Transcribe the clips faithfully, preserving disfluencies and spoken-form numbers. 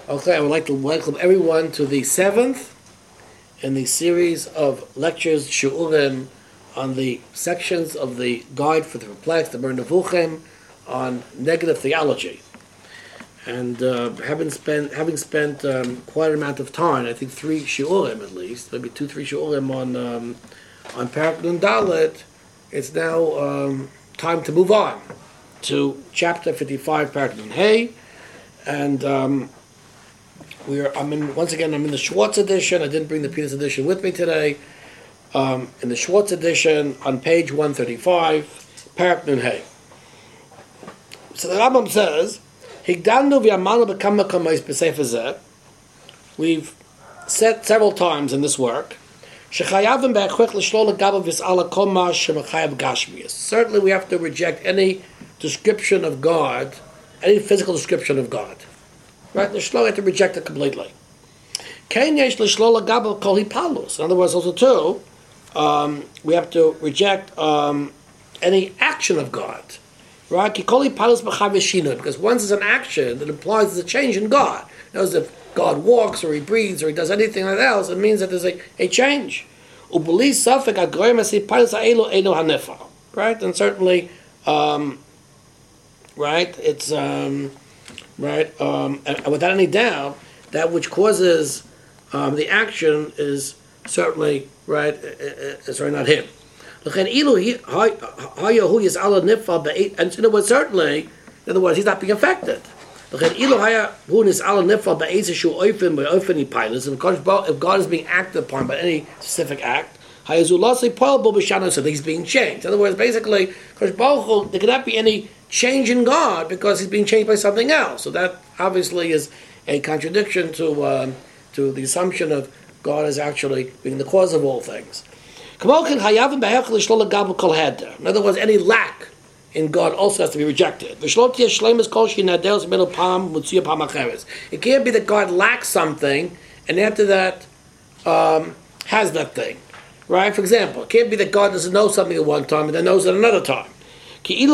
Okay, I would like to welcome everyone to the seventh in the series of lectures, Shu'urim, on the sections of the Guide for the Perplexed, the Mer Nevuchim, on negative theology. And uh, having spent having spent um, quite an amount of time, I think three Shu'urim at least, maybe two, three Shu'urim on um, on Parak Nun Dalet, it's now um, time to move on to chapter fifty-five, Parak Nun Hey, and um, We're, I'm in, once again, I'm in the Schwartz edition. I didn't bring the Peters edition with me today. Um, in the Schwartz edition, on page one thirty-five, Parak Nun Hey. So the Rambam says, Higdanu v'yamanu b'kama kamais b'sefer zeh. We've said several times in this work, Shechayavim b'achwech l'shlol l'gabav v's'ala kol ma shemachayav gashmius. Certainly we have to reject any description of God, any physical description of God. Right, the shlo have to reject it completely. In other words, also too, um, we have to reject um, any action of God. Right? Because once it's an action, it implies there's a change in God. Knows if God walks or he breathes or he does anything like else, it means that there's a, a change. Right? And certainly, um, right, it's um, right, um, and, and without any doubt, that which causes um, the action is certainly right. It's certainly not him. And in other words, certainly, in other words, he's not being affected. And if God is being acted upon by any specific act, so he's being changed. In other words, basically, there cannot be any change in God because he's being changed by something else. So that obviously is a contradiction to um, to the assumption of God as actually being the cause of all things. In other words, any lack in God also has to be rejected. It can't be that God lacks something and after that um, has that thing. Right? For example, it can't be that God doesn't know something at one time and then knows it another time. In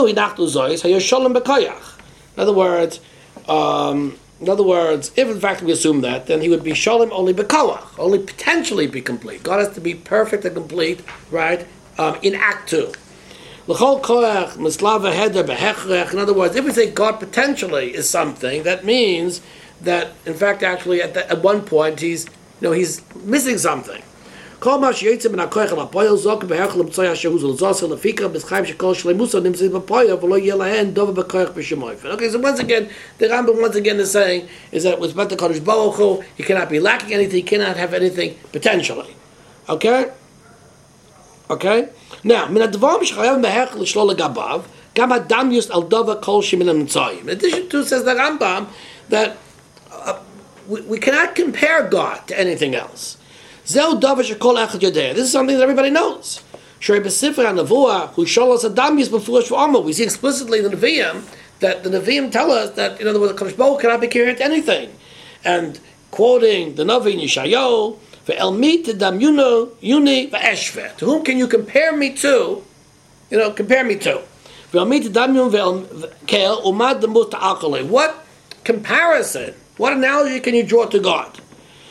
other words, um, in other words, if in fact we assume that, then he would be shalom only bekoach, only potentially be complete. God has to be perfect and complete, right? Um, in Act Two. In other words, if we say God potentially is something, that means that in fact, actually, at, the, at one point, he's you know he's missing something. Okay, so once again, the Rambam once again is saying is that with Bata Kodesh Baruch Hu, he cannot be lacking anything, he cannot have anything potentially. Okay? Okay? Now, in addition to, says the Rambam, that uh, we, we cannot compare God to anything else. This is something that everybody knows. We see explicitly in the Nevi'im that the Nevi'im tell us that, in other words, the Kodesh Baruch Hu cannot be compared to anything. And quoting the Navi in Yeshayahu, to whom can you compare me to? You know, compare me to. What comparison, what analogy can you draw to God?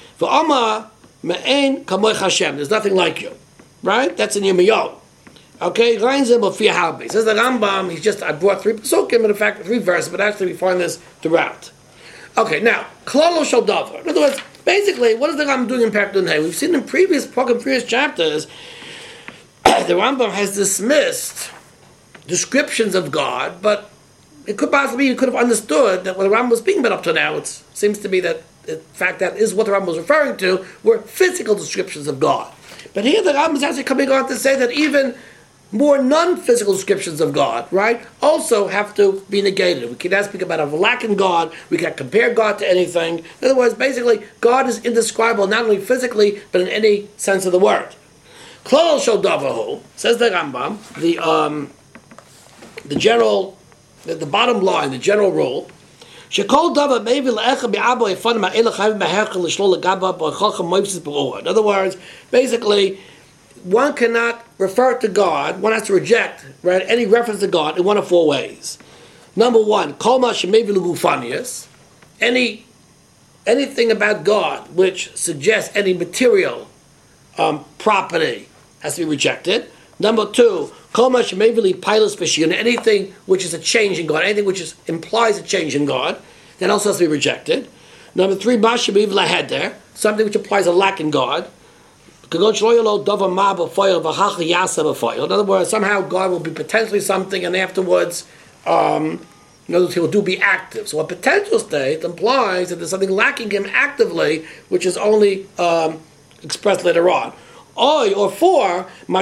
There's nothing like you. Right? That's in Yirmiyahu. Okay? Says the Rambam, he's just, I brought three psukim, in fact, three verses, but actually we find this throughout. Okay, now, klalo shel davar. In other words, basically, what is the Rambam doing in Parak Nun Hey? We've seen in previous, previous chapters, the Rambam has dismissed descriptions of God, but it could possibly, you could have understood that what the Rambam was speaking about up to now, it seems to be that, in fact, that is what the Rambam was referring to, were physical descriptions of God. But here the Rambam is actually coming on to say that even more non-physical descriptions of God, right, also have to be negated. We cannot speak about a lack in God, we can't compare God to anything. In other words, basically, God is indescribable not only physically, but in any sense of the word. Klal shel davahu, says the Rambam, the, um, the general, the, the bottom line, the general rule, in other words, basically, one cannot refer to God, one has to reject right, any reference to God in one of four ways. Number one, any anything about God which suggests any material um, property has to be rejected. Number two, anything which is a change in God, anything which is, implies a change in God, that also has to be rejected. Number three, something which implies a lack in God. In other words, somehow God will be potentially something, and afterwards, um, in other words, he will do be active. So a potential state implies that there's something lacking him actively, which is only um, expressed later on. Or four, there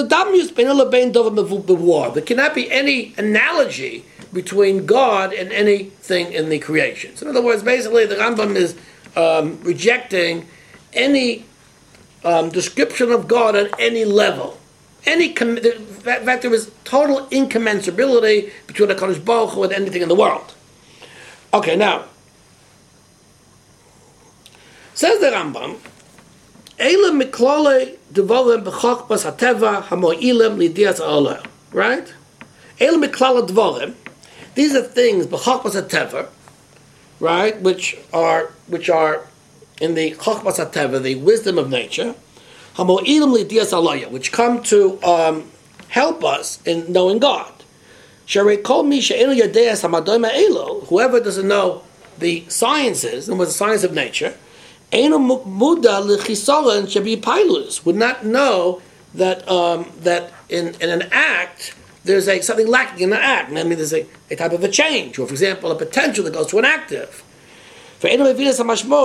cannot be any analogy between God and anything in the creation. So in other words, basically the Rambam is um, rejecting any um, description of God on any level. Any com- in fact, there is total incommensurability between the Kadosh Baruch Hu and anything in the world. Okay, now, says the Rambam, Eile miklole devolem b'chokbas hateva hamo'ilim lidias ha'olah. Right? Eile miklole devolem. These are things b'chokbas hateva, right? Which are which are in the chokbas hateva, the wisdom of nature, hamo'ilim lidias ha'olah, which come to um, help us in knowing God. Sharei kol mi she'enu yadeas hamadoim ha'elo. Whoever doesn't know the sciences, and was the science of nature, would not know that um, that in, in an act there's a something lacking in an act. I mean, there's a, a type of a change, or for example, a potential that goes to an active. In other words,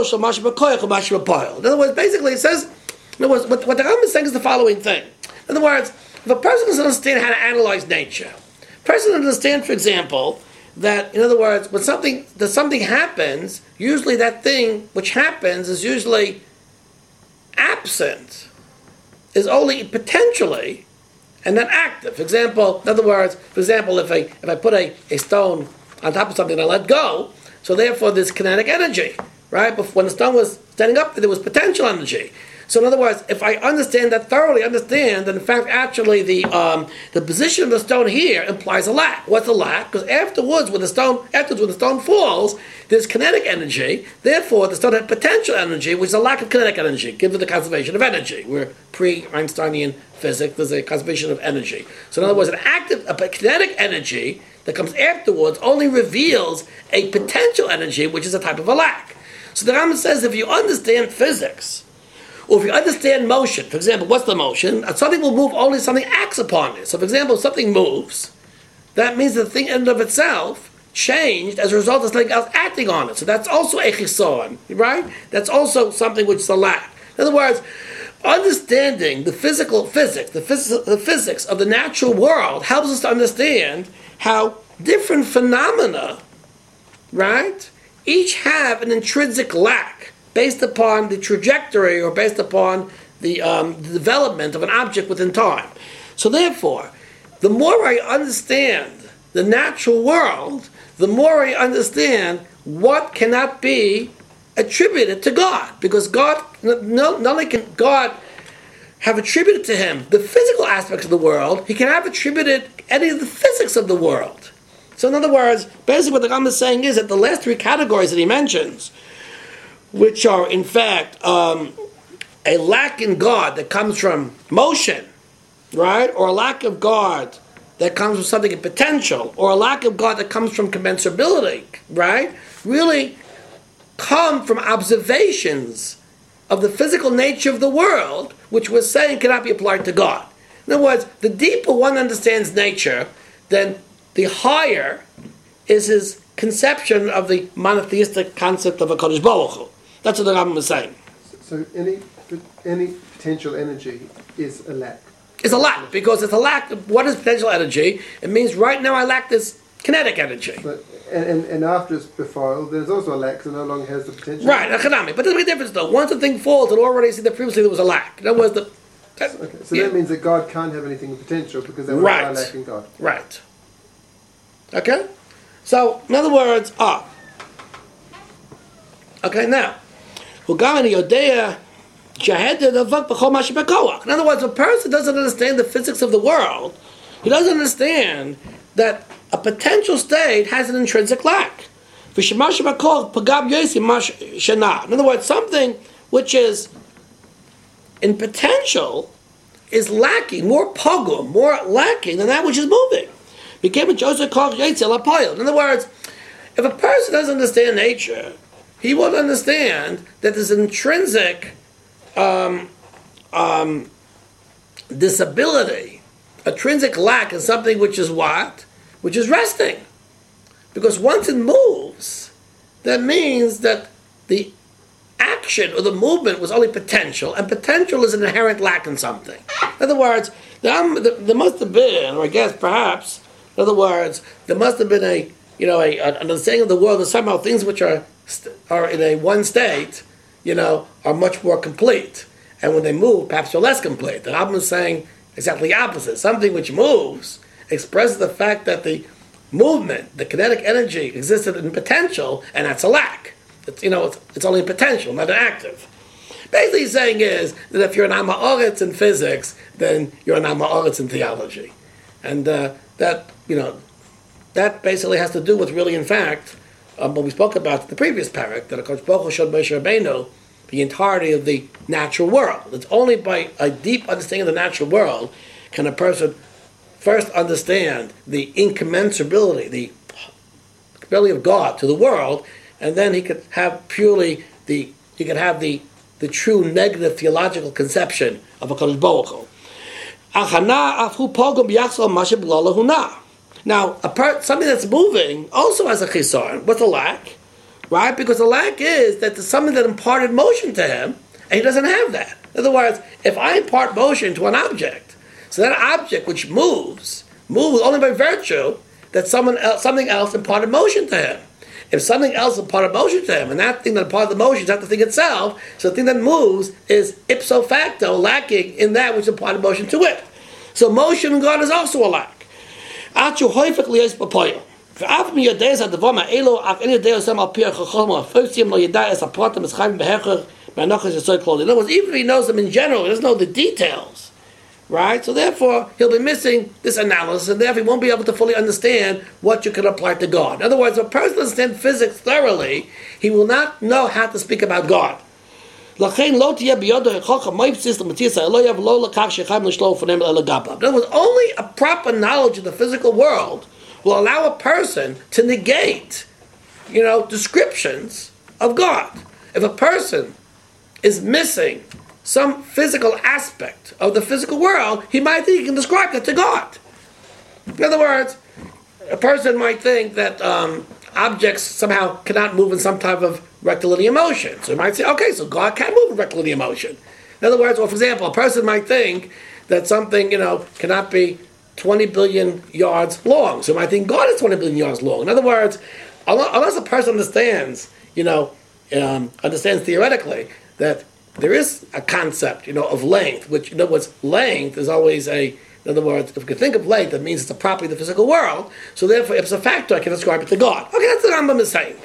basically, it says, in other words, what, what the Rambam is saying is the following thing. In other words, if a person doesn't understand how to analyze nature, a person doesn't understand, for example, that, in other words, when something that something happens, usually that thing which happens is usually absent, is only potentially, and not active. For example, in other words, for example, if I if I put a, a stone on top of something and I let go, so therefore there's kinetic energy, right? But when the stone was standing up, there was potential energy. So in other words, if I understand that thoroughly, understand that in fact actually the um, the position of the stone here implies a lack. What's a lack? Because afterwards when the stone afterwards when the stone falls, there's kinetic energy. Therefore, the stone had potential energy, which is a lack of kinetic energy, given the conservation of energy. We're pre-Einsteinian physics, there's a conservation of energy. So in other words, an active a kinetic energy that comes afterwards only reveals a potential energy, which is a type of a lack. So the Rambam says if you understand physics, or if you understand motion, for example, what's the motion? Something will move only if something acts upon it. So, for example, if something moves, that means the thing in and of itself changed as a result of something else acting on it. So that's also a chisaron, right? That's also something which is a lack. In other words, understanding the physical physics, the, phys- the physics of the natural world helps us to understand how different phenomena, right, each have an intrinsic lack, based upon the trajectory or based upon the, um, the development of an object within time. So therefore, the more I understand the natural world, the more I understand what cannot be attributed to God. Because God, no, not only can God have attributed to him the physical aspects of the world, he can have attributed any of the physics of the world. So in other words, basically what the Rambam is saying is that the last three categories that he mentions, which are in fact um, a lack in God that comes from motion, right? Or a lack of God that comes from something in potential, or a lack of God that comes from commensurability, right? Really come from observations of the physical nature of the world, which we're saying cannot be applied to God. In other words, the deeper one understands nature, then the higher is his conception of the monotheistic concept of a Kadosh Baruch Hu. That's what the Rambam is saying. So any any potential energy is a lack. It's a lack, because it's a lack of what is potential energy. It means right now I lack this kinetic energy. But, and, and, and after it's befoiled, there's also a lack, so no longer has the potential. Right, economic. But there's a big difference though. Once the thing falls, it'll already see that previously there was a lack. In other words, the... That, okay, so yeah. that means that God can't have anything in potential because they would right. a lack in God. Right. Okay? So, in other words, ah. Okay, now. In other words, a person doesn't understand the physics of the world. He doesn't understand that a potential state has an intrinsic lack. In other words, something which is in potential is lacking, more pogum, more lacking than that which is moving. In other words, if a person doesn't understand nature, he won't understand that there's an intrinsic um, um, disability, intrinsic lack in something which is what? Which is resting. Because once it moves, that means that the action or the movement was only potential, and potential is an inherent lack in something. In other words, there, there must have been, or I guess perhaps, in other words, there must have been a, you know, a, an understanding of the world that somehow things which are are in a one state, you know, are much more complete, and when they move, perhaps they're less complete. The Rambam is saying exactly the opposite. Something which moves expresses the fact that the movement, the kinetic energy, existed in potential, and that's a lack. It's, you know, it's, it's only potential, not an active. Basically, he's saying is that if you're an Amaoritz in physics, then you're an Amaoritz in theology, and uh, that you know, that basically has to do with really, in fact, um, what we spoke about in the previous parak, that HaKadosh Baruch Hu showed Moshe Rabbeinu the entirety of the natural world. It's only by a deep understanding of the natural world can a person first understand the incommensurability, the ability of God to the world, and then he could have purely the he could have the the true negative theological conception of HaKadosh Baruch Hu. Now, a part, something that's moving also has a chisaron. What's a lack? Right? Because the lack is that there's something that imparted motion to him, and he doesn't have that. In other words, if I impart motion to an object, so that object which moves, moves only by virtue that someone else, something else imparted motion to him. If something else imparted motion to him, and that thing that imparted the motion is not the thing itself, so the thing that moves is ipso facto lacking in that which imparted motion to it. So motion in God is also a lack. Achu hoifek liyos papoyo. Ve'af mi yodei sa devom ha'elo, af en yodei osem al pi ha'chachom ha'fosim lo yedai es ha'pratim es chayim behecher be'anochas yisoi kloli. In other words, even if he knows them in general, he doesn't know the details, right? So therefore, he'll be missing this analysis, and therefore he won't be able to fully understand what you can apply to God. In other words, if a person understands physics thoroughly, he will not know how to speak about God. In other words, only a proper knowledge of the physical world will allow a person to negate, you know, descriptions of God. If a person is missing some physical aspect of the physical world, he might think he can describe that to God. In other words, a person might think that um, objects somehow cannot move in some type of rectilinear motion. So he might say, okay, so God can move in rectilinear motion. In other words, or for example, a person might think that something, you know, cannot be twenty billion yards long. So he might think God is twenty billion yards long. In other words, unless a person understands, you know, um, understands theoretically that there is a concept, you know, of length, which, in other words, length is always a, in other words, if you can think of length, that means it's a property of the physical world. So therefore, if it's a factor, I can ascribe it to God. Okay, that's what the Rambam is saying.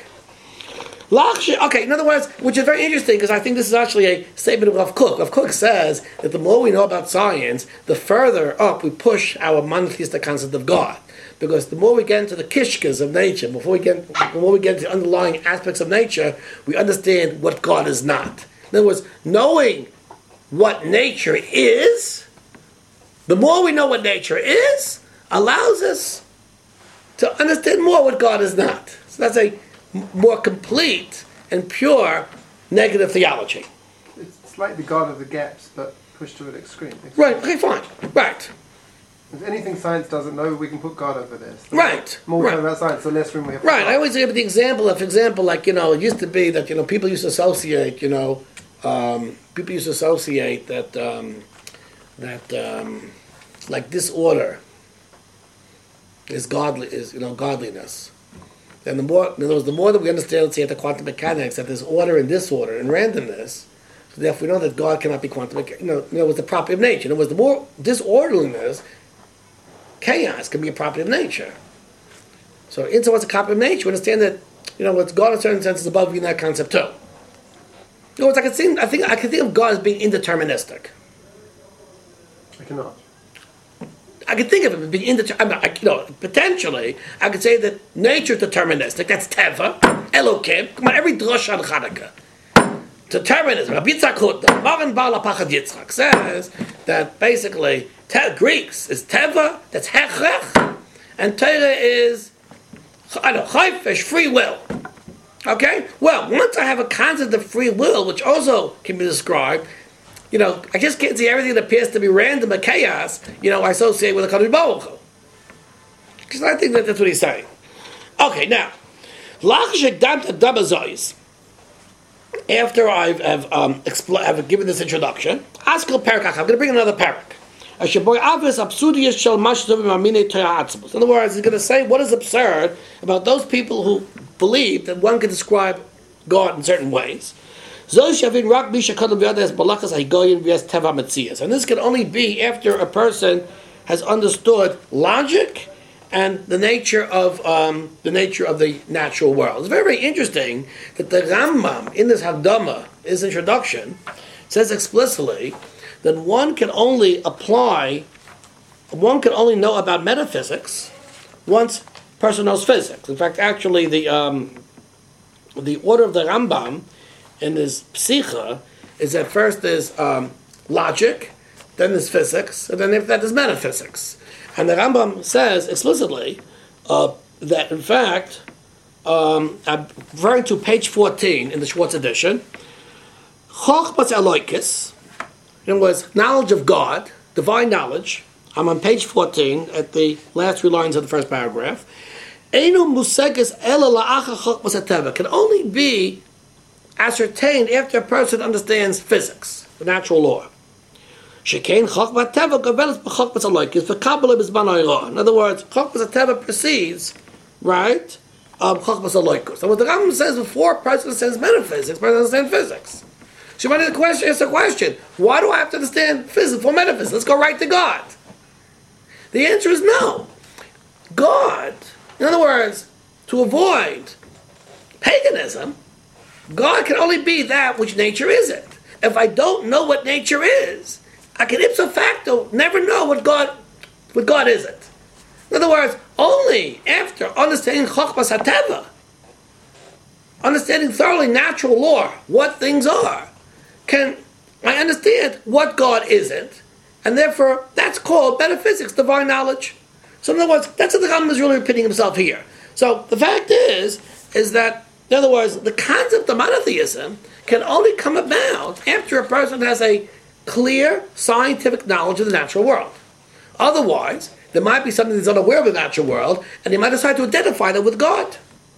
Okay, in other words, which is very interesting, because I think this is actually a statement of Rav Kook. Rav Kook says that the more we know about science, the further up we push our monotheistic concept of God. Because the more we get into the kishkas of nature, before we get, the more we get into the underlying aspects of nature, we understand what God is not. In other words, knowing what nature is, the more we know what nature is, allows us to understand more what God is not. So that's a more complete and pure negative theology. It's like the God of the gaps, but pushed to an extreme. extreme. Right, okay, fine. Right. If anything science doesn't know, we can put God over this. The right. More right. we know about science, the less room we have. Right. I always give the example of, for example, like, you know, it used to be that, you know, people used to associate, you know, um, people used to associate that, um, that, um, like disorder is godly, is, you know, godliness. And the more, in other words, the more that we understand, let's say, at the quantum mechanics, that there's order and disorder and randomness, so therefore we know that God cannot be quantum mechanics. You know, you know, it was the property of nature. In other words, the more disorderliness, chaos can be a property of nature. So, in so much a property of nature, we understand that, you know, what's God in a certain sense is above you in that concept too. In other words, I can think, I think, I can think of God as being indeterministic. I cannot. I could think of it being indeterminate. You know, potentially, I could say that nature is deterministic. That's Teva, Elokim. Come on, every drush on Chanukah. Determinism. Rabbi Yitzchak Hutner, Magen Baal HaPachad Yitzchak, says that basically te- Greeks is Teva, that's Hechrech, and Torah is I don't know, Chayfesh, free will. Okay? Well, once I have a concept of free will, which also can be described, you know, I just can't see everything that appears to be random or chaos, you know, I associate with a Kadosh Baruch Hu. Because I think that that's what he's saying. Okay, now, after I've have, um, expl- have given this introduction, Askel Perakach, I'm going to bring another parak. In other words, he's going to say what is absurd about those people who believe that one can describe God in certain ways. And this can only be after a person has understood logic and the nature of um, the nature of the natural world. It's very, very interesting that the Rambam in this Hakdama, his introduction, says explicitly that one can only apply, one can only know about metaphysics once a person knows physics. In fact, actually, the um, the order of the Rambam in his Psicha is that first there's um, logic, then there's physics, and then after that there's metaphysics. And the Rambam says explicitly uh, that, in fact, um, I'm referring to page fourteen in the Schwartz edition, Chochmas Eloikis, in other words, knowledge of God, divine knowledge. I'm on page fourteen at the last three lines of the first paragraph. Einu museges ela la'acha chochmas hateva, can only be ascertained after a person understands physics, the natural law. Shekain chochmas hateva gavelis b'chochmas aloikis v'kabbalah b'zman ha'ira. In other words, chochmas hateva precedes, right, um, chochmas aloikis. So what the Rambam says before a person understands metaphysics, a person understands physics. So you might ask the question, ask the question, why do I have to understand physics for metaphysics? Let's go right to God. The answer is no. God, in other words, to avoid paganism, God can only be that which nature isn't. If I don't know what nature is, I can ipso facto never know what God what God isn't. In other words, only after understanding Chochmas HaTeva, understanding thoroughly natural law, what things are, can I understand what God isn't, and therefore that's called metaphysics, divine knowledge. So in other words, that's what the Rambam is really repeating himself here. So the fact is, is that, in other words, the concept of monotheism can only come about after a person has a clear scientific knowledge of the natural world. Otherwise, there might be something that's unaware of the natural world, and they might decide to identify that with God.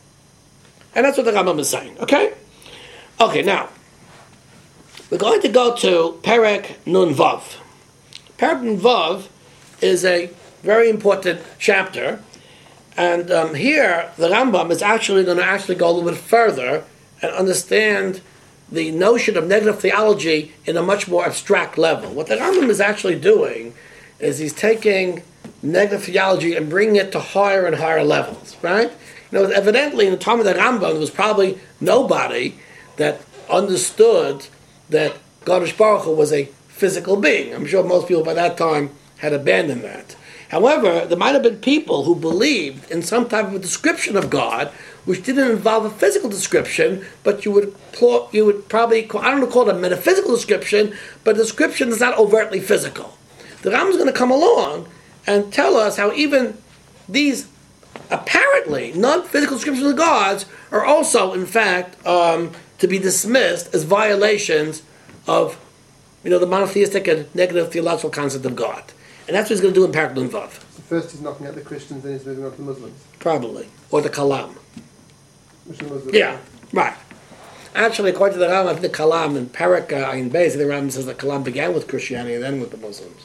And that's what the Rambam is saying, okay? Okay, now, we're going to go to Perek Nun Vav. Perek Nun Vav is a very important chapter, and um, here the Rambam is actually going to actually go a little bit further and understand the notion of negative theology in a much more abstract level. What the Rambam is actually doing is he's taking negative theology and bringing it to higher and higher levels, right? You know, evidently in the time of the Rambam there was probably nobody that understood that Kadosh Baruch Hu was a physical being. I'm sure most people by that time had abandoned that. However, there might have been people who believed in some type of a description of God, which didn't involve a physical description, but you would you would probably call, I don't know, call it a metaphysical description, but a description is not overtly physical. The Rambam is going to come along and tell us how even these apparently non-physical descriptions of gods are also, in fact, um, to be dismissed as violations of, you know, the monotheistic and negative theological concept of God. And that's what he's going to do in Perek Nun Vav. So first he's knocking at the Christians, then he's moving on to the Muslims. Probably. Or the Kalam. Which the Muslims Yeah, right. Actually, according to the Rambam, I think the Kalam in Perek Ayin Beis, the Rambam says that Kalam began with Christianity and then with the Muslims.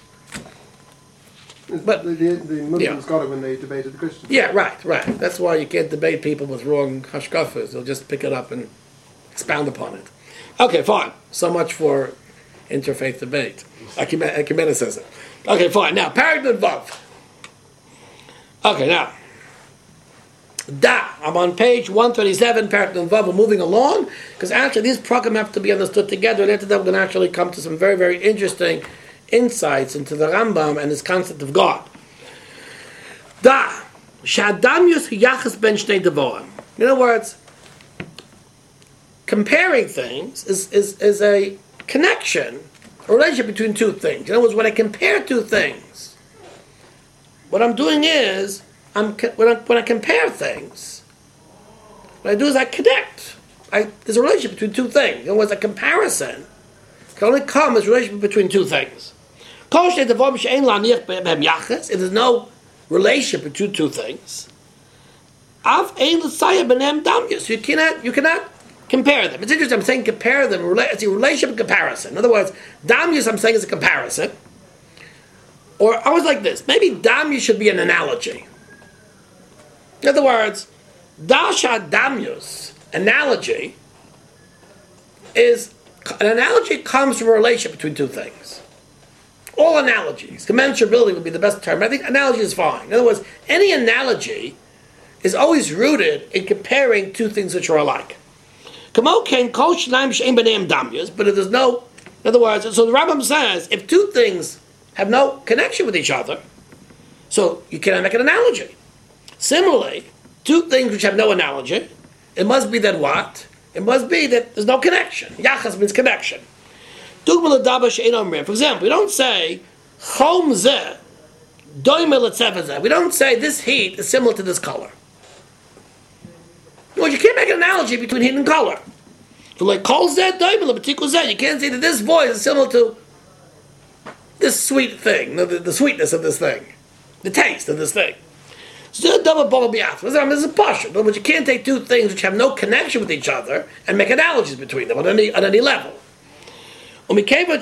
But the, the, the Muslims yeah. got it when they debated the Christians. Yeah, right, right. That's why you can't debate people with wrong hashkafas. They'll just pick it up and expound upon it. Okay, fine. So much for interfaith debate. Ecumenicism says it. Okay, fine. Now, Perek Nun Vav. Okay, now. Da. I'm on page one thirty-seven, Perek Nun Vav. We're moving along, because actually these programs have to be understood together, and after that we're going to actually come to some very, very interesting insights into the Rambam and his concept of God. Da, shadamius yachas ben shnei devorim. In other words, comparing things is, is, is a connection, a relationship between two things. In other words, when I compare two things, what I'm doing is, I'm when I, when I compare things, what I do is I connect. I, there's a relationship between two things. In other words, a comparison can only come as a relationship between two things. If there's no relationship between two things, you cannot, you cannot compare them. It's interesting, I'm saying compare them, it's a relationship and comparison. In other words, damyus I'm saying is a comparison. Or I was like this, maybe damyus should be an analogy. In other words, dasha damyus, analogy, is, an analogy comes from a relationship between two things. All analogies, commensurability would be the best term. I think analogy is fine. In other words, any analogy is always rooted in comparing two things which are alike. But if there's no, in other words, so the Rambam says, if two things have no connection with each other, so you cannot make an analogy. Similarly, two things which have no analogy, it must be that what? It must be that there's no connection. Yachas means connection. For example, we don't say, we don't say this heat is similar to this color. Well, you can't make an analogy between heat and color. So like, you can't say that this voice is similar to this sweet thing, the, the sweetness of this thing, the taste of this thing. So double bubble biaf. This is a passion. In other words, you can't take two things which have no connection with each other and make analogies between them on any, on any level. So therefore,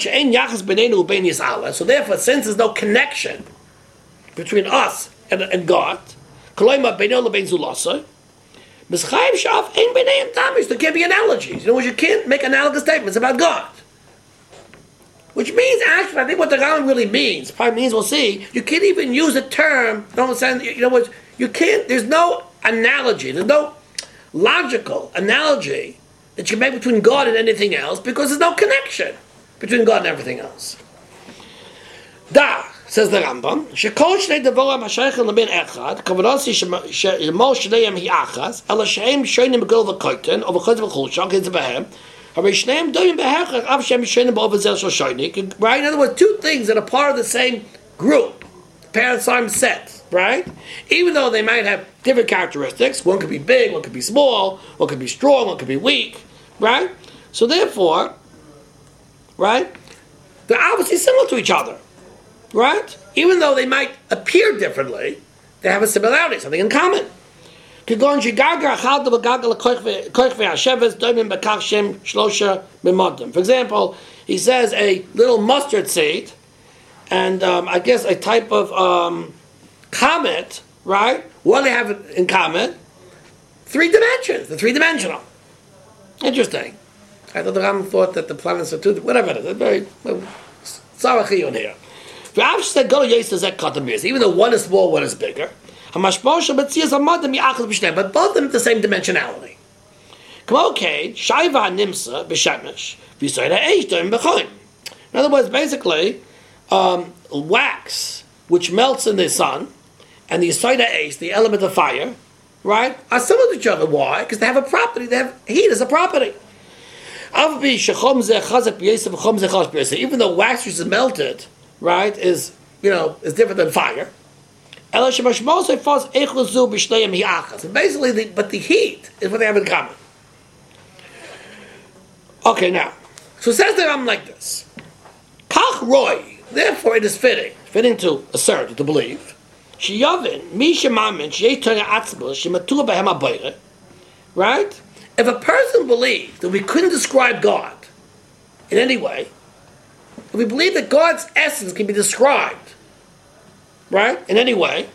since there's no connection between us and, and God, there can't be analogies. In other words, you can't make analogous statements about God. Which means, actually, I think what the Rambam really means, probably means we'll see, you can't even use a term, you know what, you can't, there's no analogy, there's no logical analogy that you make between God and anything else, because there's no connection between God and everything else. Da, says the Rambam, shekol shnei devorim hashaychim lebein echad, kavanasi shemo shneim hi achas, ela shehem shoynim begol v'koyten, or v'chod v'chulshak, his behem, right? In other words, two things that are part of the same group, paradigm set, right? Even though they might have different characteristics, one could be big, one could be small, one could be strong, one could be weak, right? So therefore, right, they're obviously similar to each other, right? Even though they might appear differently, they have a similarity, something in common. For example, he says a little mustard seed, and um, I guess a type of um, comet, right? What do they have in common? Three dimensions. They're three-dimensional. Interesting. I thought the Rambam thought that the planets are two, whatever it is. It's very, Sarachiyun here. Even though one is small, one is bigger. But both of them have the same dimensionality. In other words, basically, um, wax, which melts in the sun, and the Yisoida Eish, the element of fire, right, are similar to each other. Why? Because they have a property, they have heat as a property. Even though wax which is melted, right, is, you know, is different than fire. And basically, the, but the heat is what they have in common. Okay, now, so it says that I'm like this. Kach roy, therefore it is fitting, fitting to assert, to believe. Right? If a person believed that we couldn't describe God in any way, if we believe that God's essence can be described, right, in any way,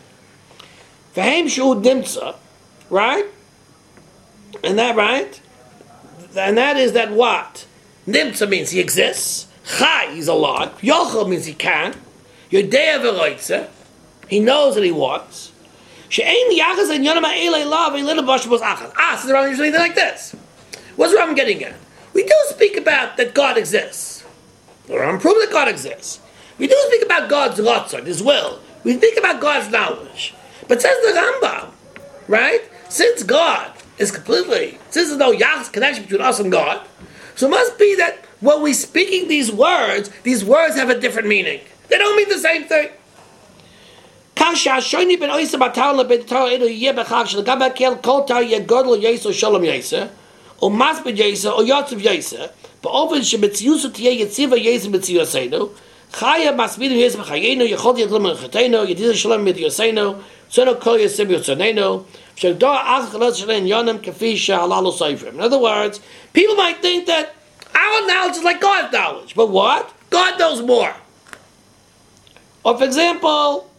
right, and that, right, and that is that what? Nimtza means he exists, Chai, he's alive, Yochel means he can, Yodea v'roitze, he knows that he wants, She'ein yachas and yonam ha'elei lav ha'ilin b'ashim was achas. Ah, so the Rambam usually like this. What's the Rambam getting at? We do speak about that God exists. The Rambam proves that God exists. We do speak about God's ratzon, His will. We speak about God's knowledge. But says the Rambam, right? Since God is completely, since there's no Yah's connection between us and God, so it must be that when we're speaking these words, these words have a different meaning. They don't mean the same thing. או מספיד יסר, או יוצב יסר, באופן שמציוסו תהיה יציבה יסר מציוסנו, חיה מספידים יסר בחיינו, יכול ידלם מלכתנו, ידיד שלם מדיוסנו, צונו כל יסר ברצוננו, שגדור אך חלץ שלהם יונם כפי שהללו ספרים. In other words, people might think that our knowledge is like God's knowledge, but what? God knows more. Or for example,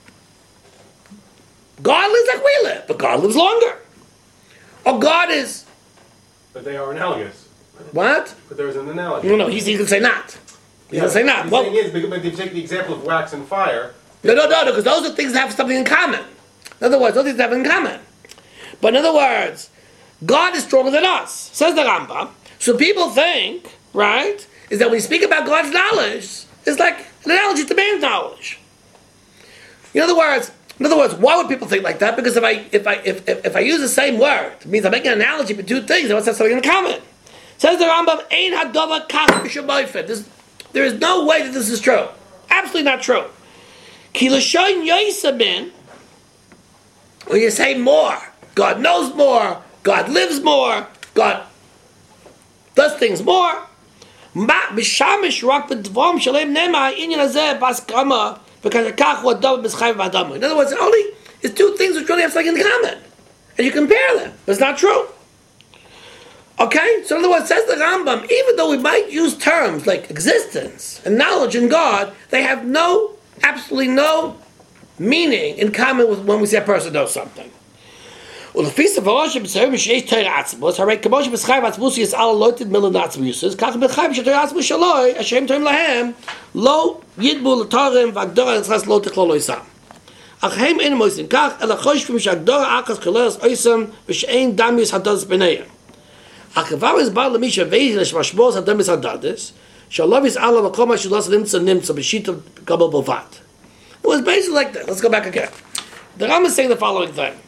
God lives like we live, but God lives longer. Or God is... But they are analogous. What? But there's an analogy. No, no, he's, he can say not. He Yeah, can say not. The Well, thing is, because if you take the example of wax and fire, no, no, no, no, because those are things that have something in common. In other words, those things have in common. But in other words, God is stronger than us, says the Rambam. So people think, right, is that when we speak about God's knowledge, it's like an analogy to man's knowledge. In other words, in other words, why would people think like that? Because if I if I if, if, if I use the same word, it means I'm making an analogy between two things. I must have something in common. Says the Rambam, Ein hadova kach b'shamayfet. There is no way that this is true. Absolutely not true. Ki l'shoin yosabin, when you say more, God knows more, God lives more, God does things more. Ma b'shamish rak b'dvom shalem nema inyan hazeh baskama. In other words, it only is two things which really have something in common. And you compare them. But it's not true. Okay? So in other words, says the Rambam, even though we might use terms like existence and knowledge in God, they have no, absolutely no meaning in common with when we say a person knows something. Well, the feast of Rosh Hashanah sheyesh Torah atzmos, harei kamo shebeschayv atzmos yis al loited milan atzmos, kach bechayv shetorah atzmos shaloi, Hashem toim lahem, lo yidbu l'torim v'agdora etzchas lo tichlol oisam. Ach heim ein moisin kach, ela choshvim she'agdora achas koleres oisam v'she'ein damis hadas b'neihem. Ach evar is bar l'misha v'eiz l'shmashmos hadamis hadadis, shalov is ala v'koma shulas nimtza nimtza b'shita gabal bovat. It was basically like that. Let's go back again. The Rambam is saying the following thing.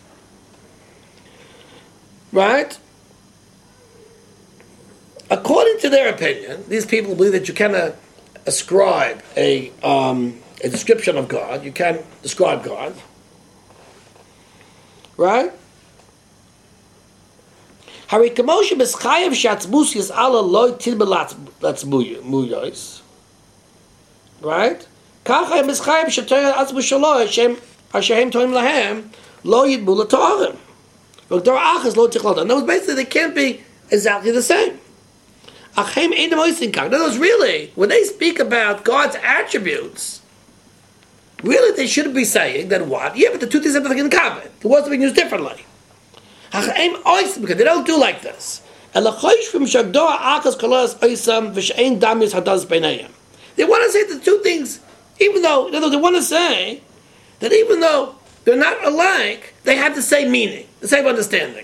Right? According to their opinion, these people believe that you cannot ascribe a um, a description of God. You can describe God. Right? Hari kamoshe beschayev shatzmus yis ala loy tilbelatz muyos. Right? Kacha beschayev shatoyer atzmus shaloi Hashem Hashem toim lahem lo yidbu l'torim. No, basically they can't be exactly the same. In other words, really, when they speak about God's attributes, really they shouldn't be saying that what? Yeah, but the two things have nothing in common. The words are being used differently. Because they don't do like this. They want to say the two things, even though, they want to say that even though they're not alike, they have the same meaning, the same understanding.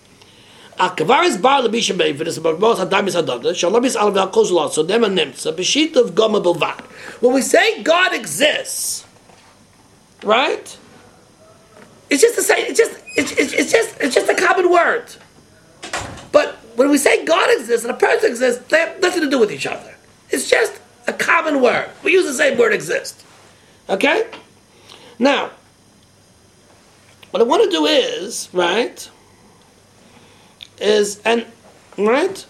When we say God exists, right? It's just the same. It's just it's, it's, it's just it's just a common word. But when we say God exists and a person exists, they have nothing to do with each other. It's just a common word. We use the same word, exist. Okay? Now, what I want to do is, right, is, and, right,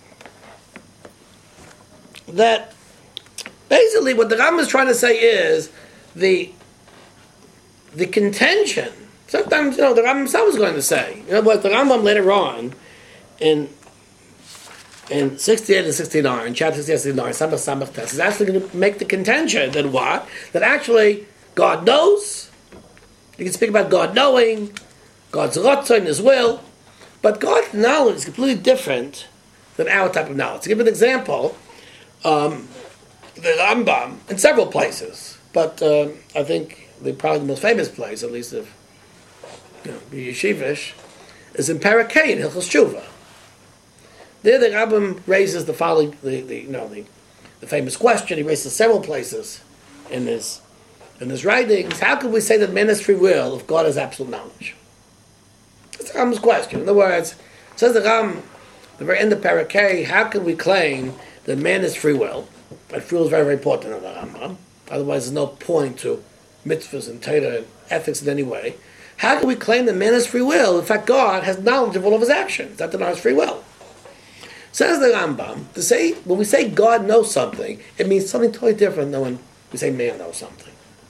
that basically what the Rambam is trying to say is the the contention, sometimes, you know, the Rambam himself is going to say, you know, what the Rambam later on, in in sixty-eight and sixty-nine, chapter sixty-eight and sixty-nine, Samach Samach Tes, is actually going to make the contention that what? That actually God knows. You can speak about God knowing, God's ratzon, His will, but God's knowledge is completely different than our type of knowledge. To give an example, um, the Rambam, in several places, but uh, I think the probably the most famous place, at least of you know, Yeshivish, is in Parakeh in Hilchos Tshuva. There, the Rambam raises the following, the, the you know the, the famous question. He raises several places in his in his writings, how can we say that man has free will if God has absolute knowledge? That's the Ram's question. In other words, says the Ram, the very end of Parakeh, how can we claim that man has free will? And free will is very, very important in the Rambam. Otherwise, there's no point to mitzvahs and Torah and ethics in any way. How can we claim that man has free will? In fact, God has knowledge of all of his actions. That denies free will. Says the Rambam, to say, when we say God knows something, it means something totally different than when we say man knows something.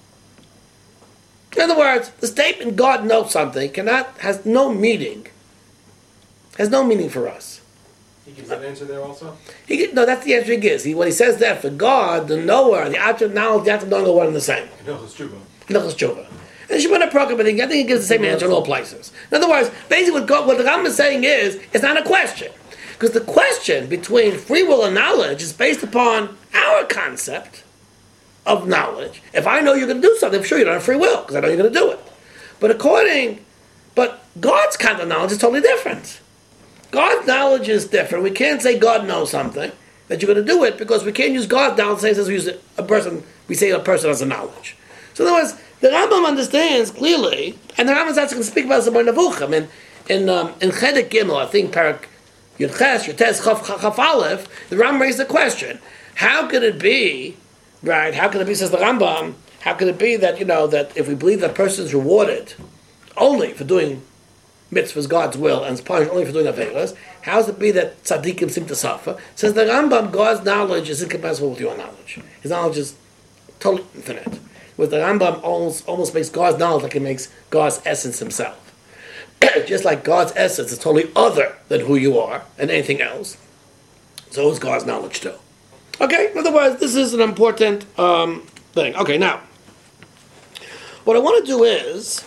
In other words, the statement God knows something cannot, has no meaning, has no meaning for us. He gives that answer there also? He, no, that's the answer he gives. He, when he says that, for God, the knower, the object of knowledge, the object of knowing are one and the same. Hilchos Tshuva. Hilchos Tshuva. And Shemona Prokim, I think I think he gives the same answer in all places. In other words, basically what, God, what the Rambam is saying is, it's not a question. Because the question between free will and knowledge is based upon our concept of knowledge. If I know you're going to do something, I'm sure you don't have free will, because I know you're going to do it. But according, but God's kind of knowledge is totally different. God's knowledge is different. We can't say God knows something, that you're going to do it, because we can't use God's knowledge the same as we use a person, we say a person has a knowledge. So in other words, the Rambam understands clearly, and the Rambam is actually going to speak about this in Nevuchim, in, in, um, in Chedek Gimel, I think, Parak Yud Ches, Yud Tes, Chaf, Chaf Aleph, the Rambam raised the question, how could it be, right, how could it be, says the Rambam, how could it be that, you know, that if we believe that person is rewarded only for doing mitzvahs, God's will, and is punished only for doing averas, how does it be that tzaddikim seem to suffer? Says the Rambam, God's knowledge is incompatible with your knowledge. His knowledge is totally infinite. With the Rambam almost, almost makes God's knowledge like it makes God's essence himself. Just like God's essence is totally other than who you are and anything else, so is God's knowledge too. Okay, in other words, this is an important um, thing. Okay, now, what I want to do is,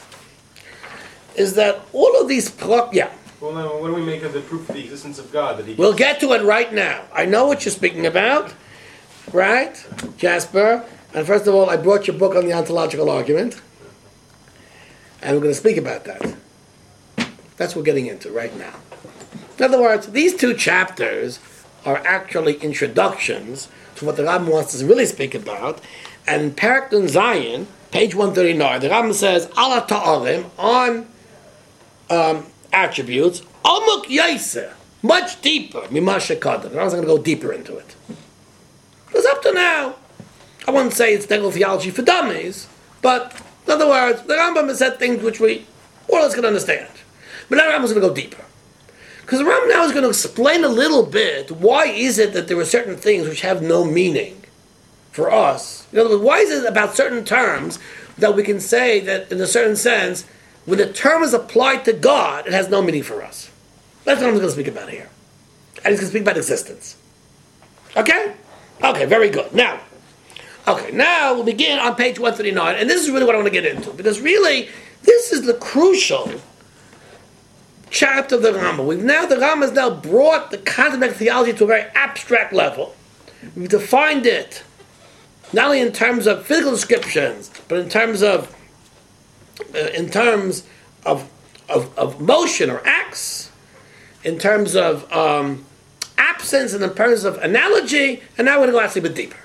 is that all of these, pro- yeah. Well, now, what do we make of the proof of the existence of God? That he We'll get to it right now. I know what you're speaking about, right, Jasper? And first of all, I brought your book on the ontological argument, and we're going to speak about that. That's what we're getting into right now. In other words, these two chapters are actually introductions to what the Rambam wants to really speak about. And in Parak Nun Zayin, page one thirty-nine, the Rambam says, Ala ta'arim, on um, attributes, Amuk Yaisa, much deeper, Mimasha Kadam. The Rambam's going to go deeper into it. Because up to now, I wouldn't say it's technical theology for dummies, but in other words, the Rambam has said things which we more or less can understand. But now the Rambam's going to go deeper. Because the Rambam now is going to explain a little bit why is it that there are certain things which have no meaning for us. In other words, why is it about certain terms that we can say that in a certain sense, when the term is applied to God, it has no meaning for us. That's what I'm going to speak about here. And he's going to speak about existence. Okay? Okay, very good. Now, okay, now we'll begin on page one thirty-nine, and this is really what I want to get into, because really, this is the crucial chapter of the Rambam. We've now, the Rambam has now brought the concept of theology to a very abstract level. We've defined it, not only in terms of physical descriptions, but in terms of, uh, in terms of, of, of motion or acts, in terms of um, absence, and in terms of analogy, and now we're going to go actually a bit deeper.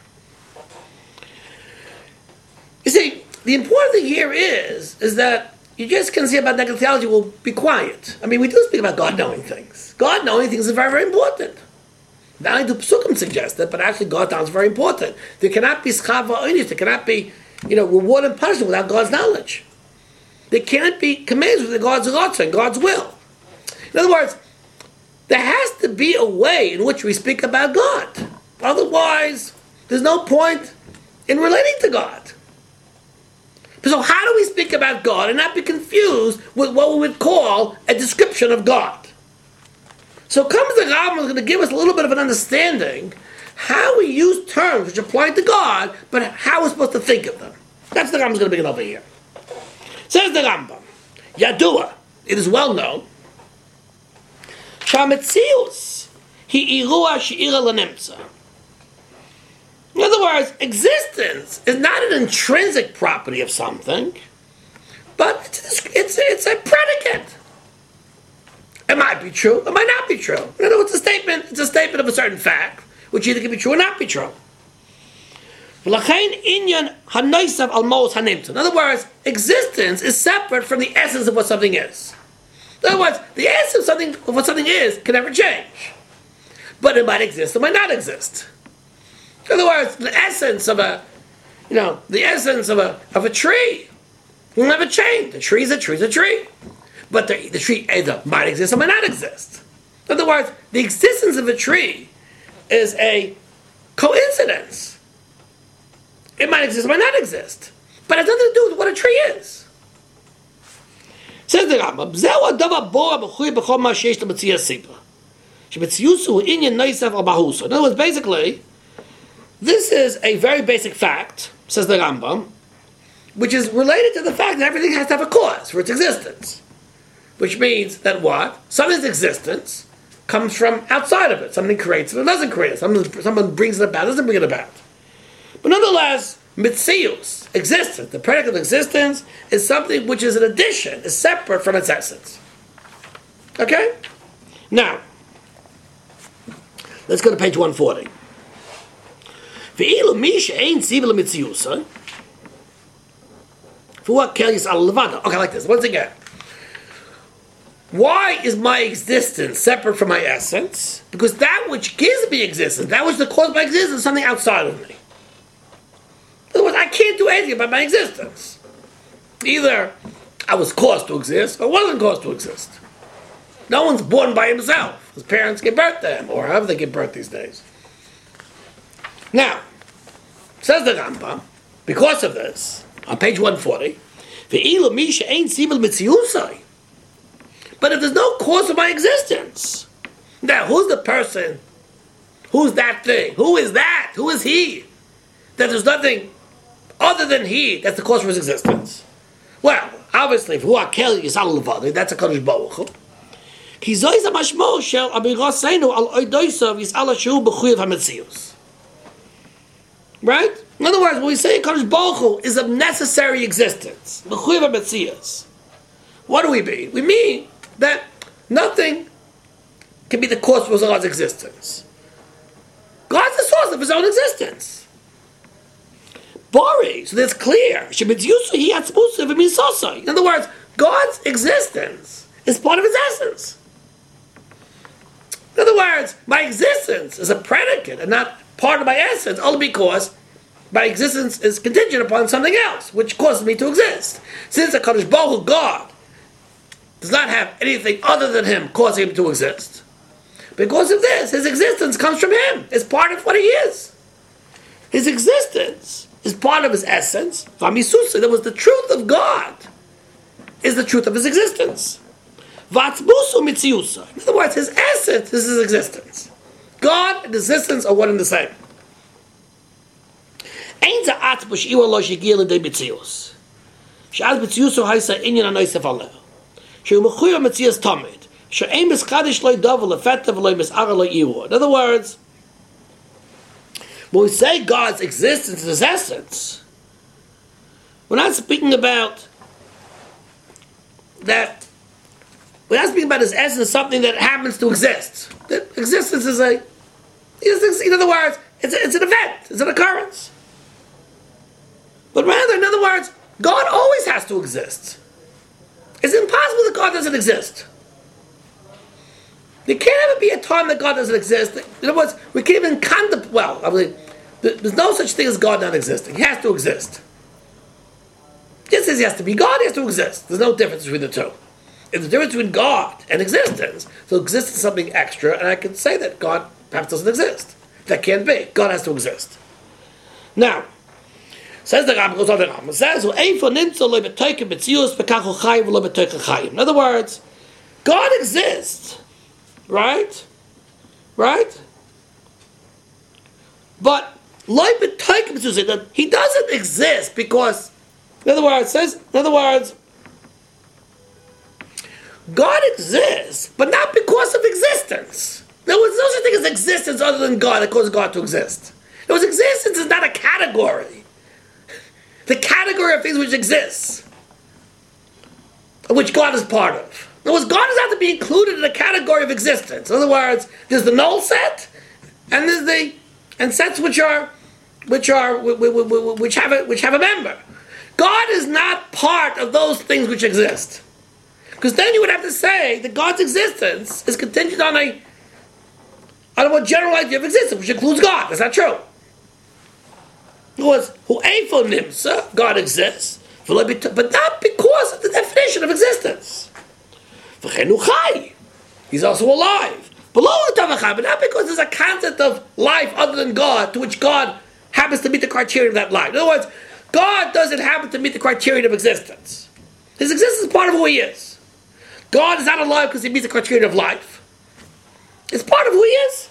You see, the important thing here is, is that you just can see about negative theology will be quiet. I mean, we do speak about God knowing things. God knowing things is very, very important. Not only do Psukim suggest it, but actually God knowledge is very important. There cannot be schava oinish, there cannot be, you know, reward and punishment without God's knowledge. There can't be commands without God's ratzon and God's will. In other words, there has to be a way in which we speak about God. Otherwise, there's no point in relating to God. So how do we speak about God and not be confused with what we would call a description of God? So comes the Rambam is going to give us a little bit of an understanding how we use terms which apply to God, but how we're supposed to think of them. That's the Rambam's going to begin over here. Says the Rambam, Yadua, it is well known, Shametzius, hi irua she'ira l'nemtza. In other words, existence is not an intrinsic property of something, but it's, it's, it's a predicate. It might be true, it might not be true. In other words, it's a statement, it's a statement of a certain fact, which either can be true or not be true. V'lachein inyan hanoisav al mos hanimtu. In other words, existence is separate from the essence of what something is. In other words, the essence of something of what something is can never change, but it might exist, it might not exist. In other words, the essence of a, you know, the essence of a of a tree will never change. The tree is a tree is a tree, but the, the tree either might exist or might not exist. In other words, the existence of a tree is a coincidence. It might exist, it might not exist, but it has nothing to do with what a tree is. Says the Rambam, "Zeu adavar bora b'chuy b'chol ma sheyesh l'metzias sibra, shemetziusu inyan noisav al bahuso." In other words, basically, this is a very basic fact, says the Rambam, which is related to the fact that everything has to have a cause for its existence. Which means that what? Something's existence comes from outside of it. Something creates it or doesn't create it. Someone, someone brings it about, doesn't bring it about. But nonetheless, mitzius, existence, the predicate of existence, is something which is an addition, is separate from its essence. Okay? Now, let's go to page one forty. Ve'ilu mi she'ein tziva l'mitziusa, for what kelis al levada. Okay, like this. Once again, why is my existence separate from my essence? Because that which gives me existence, that which the cause of my existence, is something outside of me. In other words, I can't do anything about my existence. Either I was caused to exist or wasn't caused to exist. No one's born by himself. His parents give birth to him, or however they give birth these days. Now, says the Rambam, because of this, on page one forty, Ve'ilu mi she'ein tziva l'mitziusai. But if there's no cause of my existence, now who's the person? Who's that thing? Who is that? Who is he? That there's nothing other than he that's the cause for his existence. Well, obviously, if who akel yisal levadi, that's a Kadosh Baruch Hu. Ki zoy za mashmo shel abiraseinu al oidoisav yisal ashu b'chuyev hametzius. Right? In other words, when we say Kadosh Baruch Hu is of necessary existence, b'chuyev hametzius, what do we mean? We mean that nothing can be the cause for God's existence. God's the source of his own existence. Bori, so that's clear. In other words, God's existence is part of his essence. In other words, my existence is a predicate and not part of my essence, only because my existence is contingent upon something else, which causes me to exist. Since the Kadosh Baruch Hu, God, does not have anything other than him causing him to exist, because of this, his existence comes from him. It's part of what he is. His existence is part of his essence. V'amisusa, that was the truth of God, is the truth of his existence. V'atzbusu mitziusa. In other words, his essence is his existence. God and existence are one and the same. Ein za'atzbush iwa lo shigil l'dei mitzius. She'az mitziusu haisa inyan anoisef aleh. She'u mechuyev mitzius tamid. She'ein mischadish loy davar lefetav loy mis'ara loy iwa. In other words, when we say God's existence is his essence, we're not speaking about that. We're not speaking about his essence, something that happens to exist. That existence is a, in other words, it's, a, it's an event, it's an occurrence. But rather, in other words, God always has to exist. It's impossible that God doesn't exist. There can't ever be a time that God doesn't exist. In other words, we can't even contemplate. Well, I mean, there's no such thing as God not existing. He has to exist. Just as he has to be God, he has to exist. There's no difference between the two. If there's a difference between God and existence, so existence is something extra, and I can say that God perhaps doesn't exist. That can't be. God has to exist. Now, says the Rambam, goes on the Rambam, says, in other words, God exists. Right? Right? But he doesn't exist because, in other words, says, in other words, God exists, but not because of existence. There was no such thing as existence other than God that causes God to exist. There was existence is not a category. The category of things which exists, which God is part of. In other words, God does not have to be included in a category of existence. In other words, there's the null set, and there's the and sets which are which are which have a, which have a member. God is not part of those things which exist. Because then you would have to say that God's existence is contingent on a on a more general idea of existence, which includes God. That's not true. It was who Eifo Nimsa, God exists, but not because of the definition of existence. He's also alive. Below the Tavachai, but not because there's a concept of life other than God, to which God happens to meet the criteria of that life. In other words, God doesn't happen to meet the criterion of existence. His existence is part of who he is. God is not alive because he meets the criterion of life. It's part of who he is.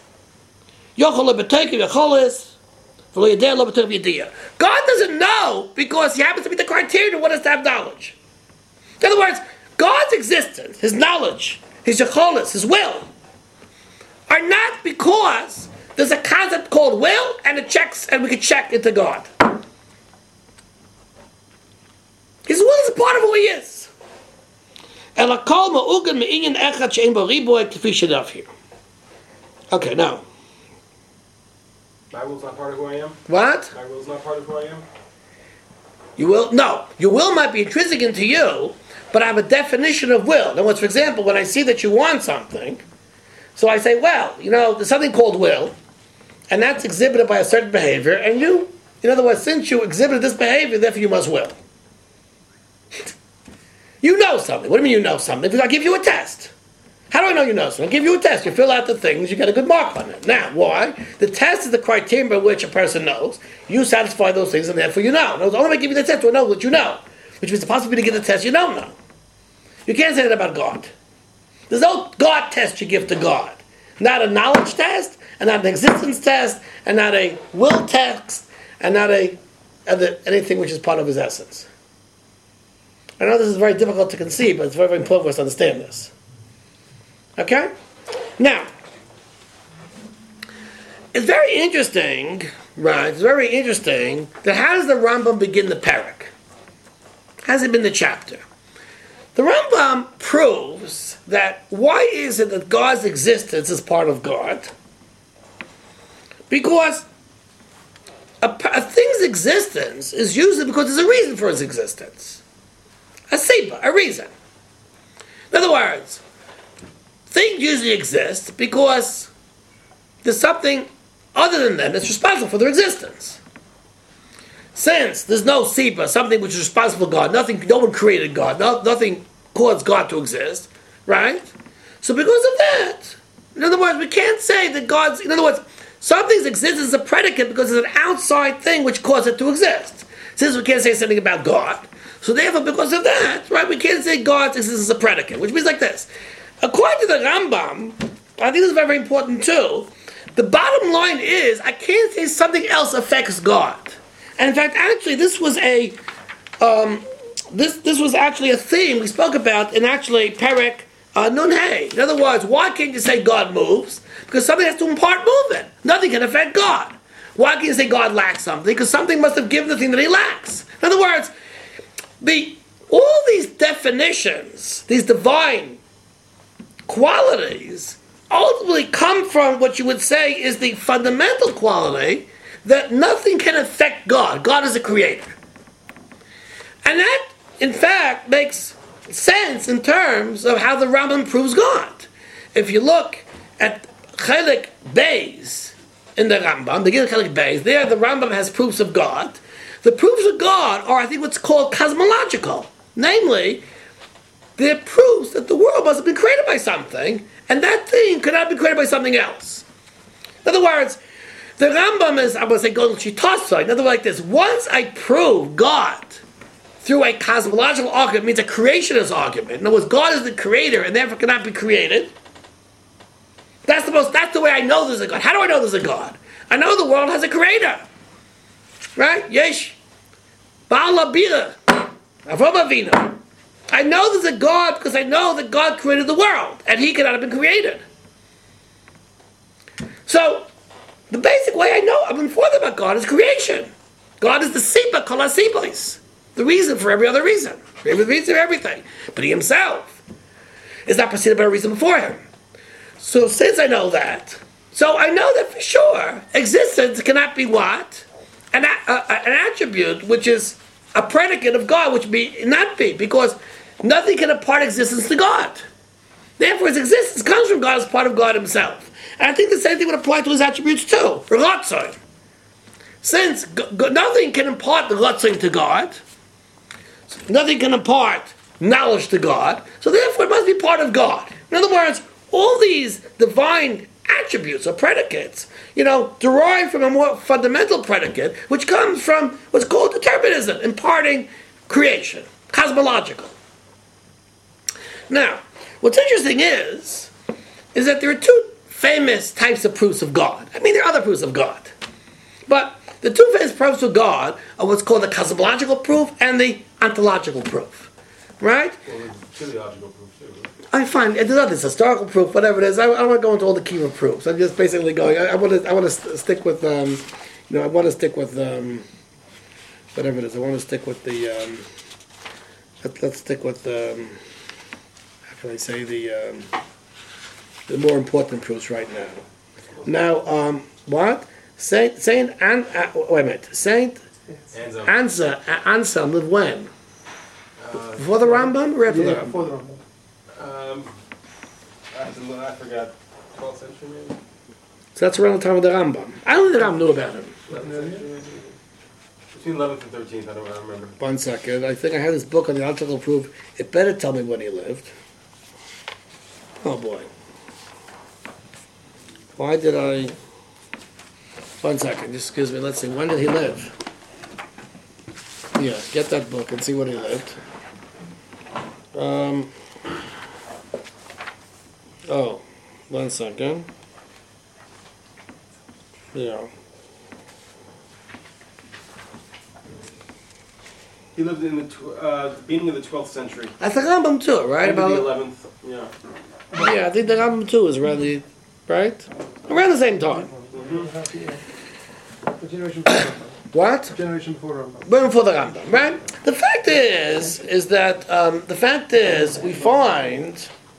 God doesn't know because he happens to meet the criterion of what is to have knowledge. In other words, God's existence, his knowledge, his yacholis, his will, are not because there's a concept called will and it checks and we can check into God. His will is part of who he is. Okay, now. My will's not part of who I am? What? My will's not part of who I am? You will? No. Your will might be intrinsic into you, but I have a definition of will. In other words, for example, when I see that you want something, so I say, well, you know, there's something called will, and that's exhibited by a certain behavior, and you, in other words, since you exhibited this behavior, therefore you must will. You know something. What do you mean you know something? Because I'll give you a test. How do I know you know something? I'll give you a test. You fill out the things, you get a good mark on it. Now, why? The test is the criterion by which a person knows. You satisfy those things, and therefore you know. No, only I give you the test to know what you know, which means the possibility to get the test you don't know. You can't say that about God. There's no God test you give to God. Not a knowledge test, and not an existence test, and not a will test, and not a anything which is part of his essence. I know this is very difficult to conceive, but it's very, very important for us to understand this. Okay? Now, it's very interesting, right? It's very interesting that how does the Rambam begin the parak? Has it been the chapter? The Rambam proves that why is it that God's existence is part of God? Because a, a thing's existence is usually because there's a reason for its existence. A siba, a reason. In other words, things usually exist because there's something other than them that's responsible for their existence. Since there's no siba, something which is responsible for God, nothing, no one created God, no, nothing caused God to exist, right? So because of that, in other words, we can't say that God's, in other words, something's existence is a predicate because it's an outside thing which caused it to exist. Since we can't say something about God, so therefore because of that, right, we can't say God's existence is a predicate, which means like this. According to the Rambam, I think this is very, very important too, the bottom line is, I can't say something else affects God. And in fact, actually, this was a, um, this this was actually a theme we spoke about in actually Perek uh, Nun Hey. In other words, why can't you say God moves? Because something has to impart movement. Nothing can affect God. Why can't you say God lacks something? Because something must have given the thing that he lacks. In other words, the all these definitions, these divine qualities, ultimately come from what you would say is the fundamental quality that nothing can affect God. God is a creator. And that, in fact, makes sense in terms of how the Rambam proves God. If you look at Chelik Beis in the Rambam, the Chelik Beis, there the Rambam has proofs of God. The proofs of God are, I think, what's called cosmological. Namely, they're proofs that the world must have been created by something, and that thing could not be created by something else. In other words, the Rambam is, I would say, going shitasa. In other words, like this: once I prove God through a cosmological argument, means a creationist argument. In other words, God is the creator and therefore cannot be created. That's the most. That's the way I know there's a God. How do I know there's a God? I know the world has a creator, right? Yesh, Baal Abira, Avram Avinu. I know there's a God because I know that God created the world and he cannot have been created. So, the basic way I know, I'm informed about God is creation. God is the Siba, Kol HaSibos, the reason for every other reason. The reason for everything. But he himself is not preceded by a reason before him. So since I know that, so I know that for sure, existence cannot be what? an, a, an attribute which is a predicate of God, which be not be, because nothing can impart existence to God. Therefore, his existence comes from God as part of God himself. And I think the same thing would apply to his attributes too. Ratzon. Since g- g- nothing can impart the Ratzon to God, nothing can impart knowledge to God, so therefore it must be part of God. In other words, all these divine attributes or predicates, you know, derive from a more fundamental predicate, which comes from what's called determinism, imparting creation, cosmological. Now, what's interesting is, is that there are two famous types of proofs of God. I mean, there are other proofs of God. But the two famous proofs of God are what's called the cosmological proof and the ontological proof. Right? Well, there's teleological proof too. Right? I find there's others, historical proof, whatever it is. I, I don't want to go into all the key of proofs. I'm just basically going. I, I want to. I want to st- stick with. Um, you know, I want to stick with um, whatever it is. I want to stick with the. Um, let, let's stick with. Um, how can I say the um, the more important proofs right now? Now, um, what Saint Saint An, uh, wait a minute Saint Anselm. Anselm Anselm lived when? Uh, Before the Rambam or after the Yeah, Rambam? before the Rambam. Um, I, have to look, I forgot. twelfth century maybe? So that's around the time of the Rambam. I don't think the Rambam knew about him. eleventh century maybe? Between eleventh and thirteenth, I don't, I don't remember. One second. I think I have this book on the ontological proof. It better tell me when he lived. Oh boy. Why did I... One second. Just excuse me. Let's see. When did he live? Yeah, get that book and see when he lived. Um... Oh, one second. Yeah. He lived in the tw- uh, beginning of the twelfth century. That's the Rambam too, right? Maybe the About, eleventh, yeah. yeah, I think the Rambam too is around the, right? Around the same time. A generation before Rambam. What? Generation before Rambam. But before the Rambam, right? The fact is, is that um, the fact is we find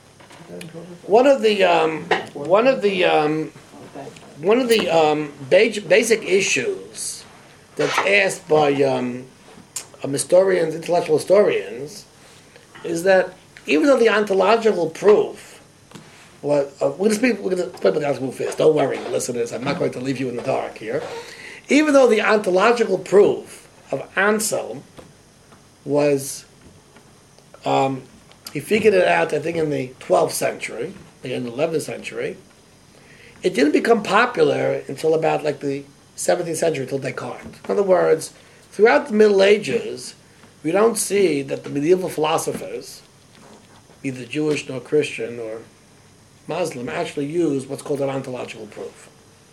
one of the um, one of the um, one of the um, ba- basic issues that's asked by um, um, historians, intellectual historians, is that even though the ontological proof, well, uh, we're going to speak, we're going to speak about the ontological proof first. Don't worry, listeners, I'm not going to leave you in the dark here. Even though the ontological proof of Anselm was, um, he figured it out, I think, in the twelfth century, in the eleventh century, it didn't become popular until about like the seventeenth century, until Descartes. In other words, throughout the Middle Ages, we don't see that the medieval philosophers, either Jewish nor Christian or Muslim, actually use what's called an ontological proof.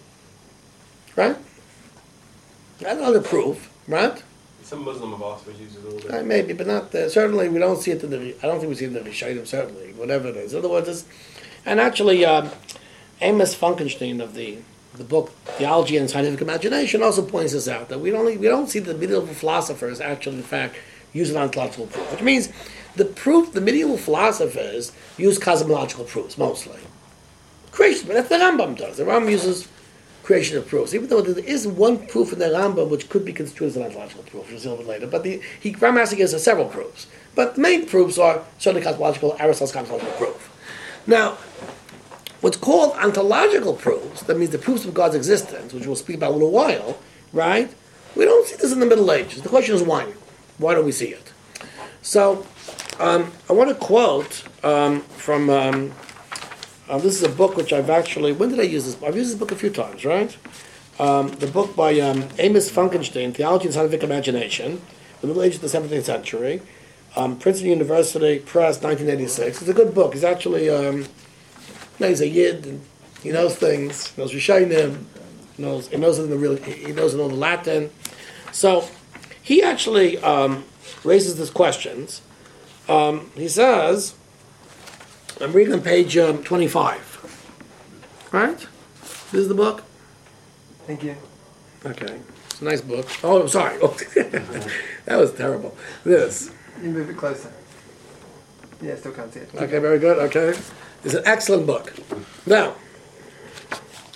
Right? That's another proof, right? Some Muslim philosophers use it a little bit. Uh, maybe, but not uh, certainly. We don't see it in the. I don't think we see it in the Rishonim. Certainly, whatever it is. In other words, it's, and actually, um, Amos Funkenstein of the the book Theology and Scientific Imagination also points this out, that we don't we don't see the medieval philosophers actually, in fact, use an ontological proof, which means the proof the medieval philosophers use cosmological proofs mostly. Creation, but that's the Rambam does. The Rambam uses creation of proofs, even though there is one proof in the Rambam which could be construed as an ontological proof, which we'll see a little bit later. But the he Rambam actually gives us several proofs. But the main proofs are certainly cosmological, Aristotle's cosmological proof. Now, what's called ontological proofs, that means the proofs of God's existence, which we'll speak about in a little while, right? We don't see this in the Middle Ages. The question is why? Why don't we see it? So, um, I want to quote um, from, um, uh, this is a book which I've actually, when did I use this? I've used this book a few times, right? Um, the book by um, Amos Funkenstein, Theology and Scientific Imagination, the Middle Ages of the seventeenth century, um, Princeton University Press, nineteen eighty-six. It's a good book. He's actually, um, no, he's a Yid, and he knows things, knows Rishonim, knows, he knows it in the real, he knows it all the Latin. So, he actually um, raises these questions. Um, he says, I'm reading on page um, twenty-five. Right? This is the book? Thank you. Okay. It's a nice book. Oh, I'm sorry. Oh, that was terrible. This. You move it closer. Yeah, still can't see it. Okay, very good. Okay. It's an excellent book. Now,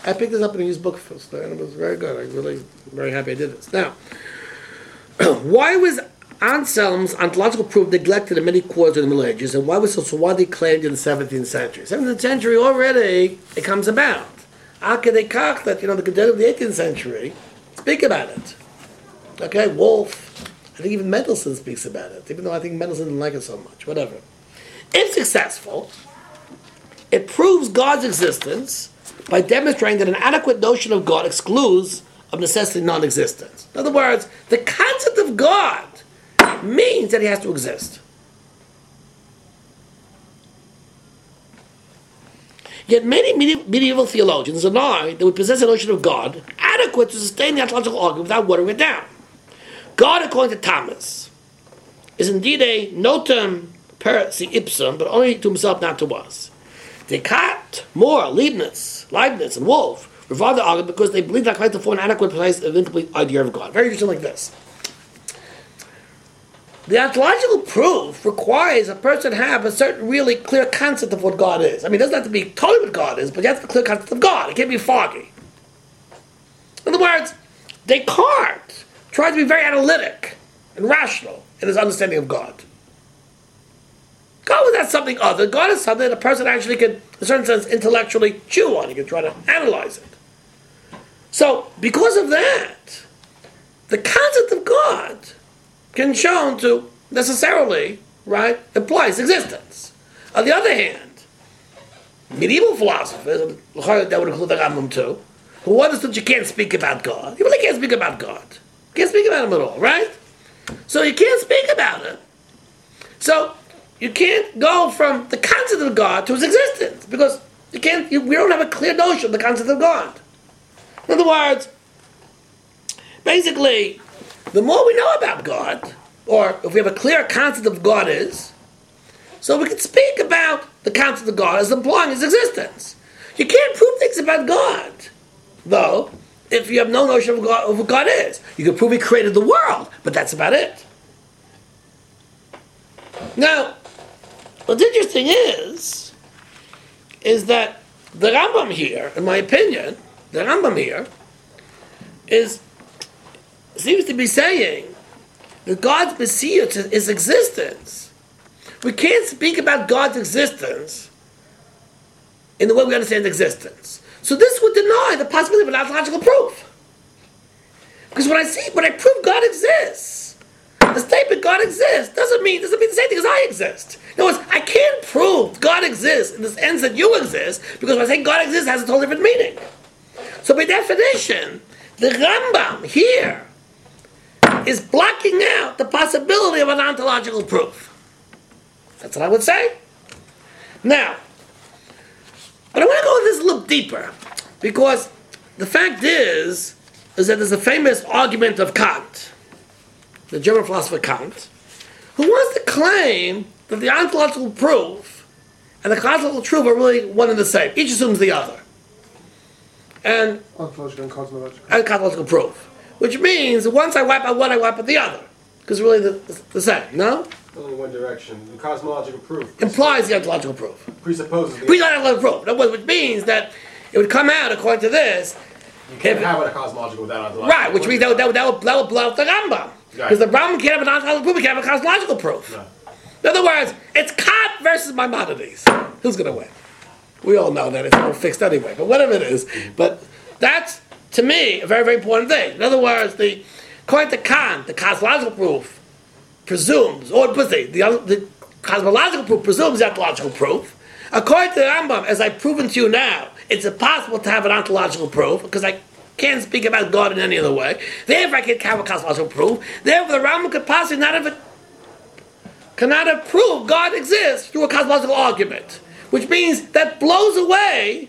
I picked this up in a used book first, and it was very good. I'm really very happy I did this. Now, why was Anselm's ontological proof neglected in many quarters of the Middle Ages, and why was it so widely claimed in the seventeenth century? seventeenth century already, it comes about. Akadei Kach, that, you know, the Gedolim of the eighteenth century speak about it. Okay, Wolf, I think even Mendelssohn speaks about it, even though I think Mendelssohn didn't like it so much, whatever. If successful, it proves God's existence by demonstrating that an adequate notion of God excludes of necessity non-existence. In other words, the concept of God means that he has to exist. Yet many medi- medieval theologians deny that we possess a notion of God adequate to sustain the ontological argument without watering it down. God, according to Thomas, is indeed a notum per si ipsum, but only to himself, not to us. Descartes, Moore, Leibniz, Leibniz, and Wolff revive the argument because they believe that Christ to form an adequate, precise, and incomplete idea of God. Very interesting, like this. The ontological proof requires a person to have a certain really clear concept of what God is. I mean, it doesn't have to be totally what God is, but you have to have a clear concept of God. It can't be foggy. In other words, Descartes tried to be very analytic and rational in his understanding of God. God was not something other. God is something that a person actually can, in a certain sense, intellectually chew on. He can try to analyze it. So, because of that, the concept of God can be shown to necessarily, right, implies existence. On the other hand, medieval philosophers, that would include the Rambam too, who understood you can't speak about God. You really can't speak about God. You can't speak about him at all, right? So you can't speak about him. So you can't go from the concept of God to his existence, because you can't. You, we don't have a clear notion of the concept of God. In other words, basically, the more we know about God, or if we have a clear concept of God is, so we can speak about the concept of God as implying his existence. You can't prove things about God, though, if you have no notion of, God, of what God is. You can prove he created the world, but that's about it. Now, what's interesting is, is that the Rambam here, in my opinion, the Rambam here, is seems to be saying that God's Messiah, his existence, we can't speak about God's existence in the way we understand existence. So this would deny the possibility of an ontological proof. Because when I see, when I prove God exists, the statement God exists doesn't mean doesn't mean the same thing as I exist. In other words, I can't prove God exists in the sense that you exist, because when I say God exists, it has a totally different meaning. So by definition, the Rambam here is blocking out the possibility of an ontological proof. That's what I would say. Now, but I want to go this a little deeper, because the fact is, is that there's a famous argument of Kant, the German philosopher Kant, who wants to claim that the ontological proof and the cosmological truth are really one and the same. Each assumes the other. And Ontological and cosmological. And cosmological proof. Which means once I wipe out one, I wipe out the other. Because really the, the, the same, no? Only one direction. The cosmological proof Implies the ontological proof. presupposes the Pre-ontological proof. In other words, which means that it would come out, according to this, you can't if- have a cosmological without ontological. right, which means that would, that would, that would, that would blow up the Rambam. Because the Rambam can't have an ontological proof, he can't have a cosmological proof. No. In other words, it's Kant versus Maimonides. Who's going to win? We all know that it's all fixed anyway, but whatever it is. But that's, to me, a very, very important thing. In other words, the according to Kant, the cosmological proof presumes, or the, the, the cosmological proof presumes the ontological proof. According to the Rambam, as I've proven to you now, it's impossible to have an ontological proof, because I can't speak about God in any other way. Therefore, I can't have a cosmological proof. Therefore, the Rambam could possibly not have, a, cannot have proved God exists through a cosmological argument, which means that blows away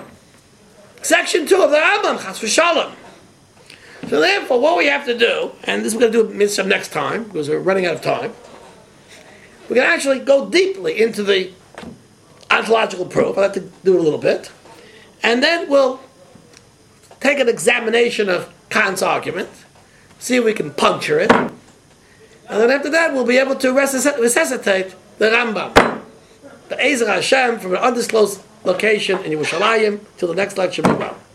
section two of the Rambam, Chas v'Shalom. So therefore, what we have to do, and this we're going to do mitzvah next time, because we're running out of time, we're going to actually go deeply into the ontological proof. I'll have to do it a little bit. And then we'll take an examination of Kant's argument, see if we can puncture it. And then after that, we'll be able to resusc- resuscitate the Rambam, the Ezer Hashem, from an undisclosed location in Yerushalayim. Till the next lecture, be well.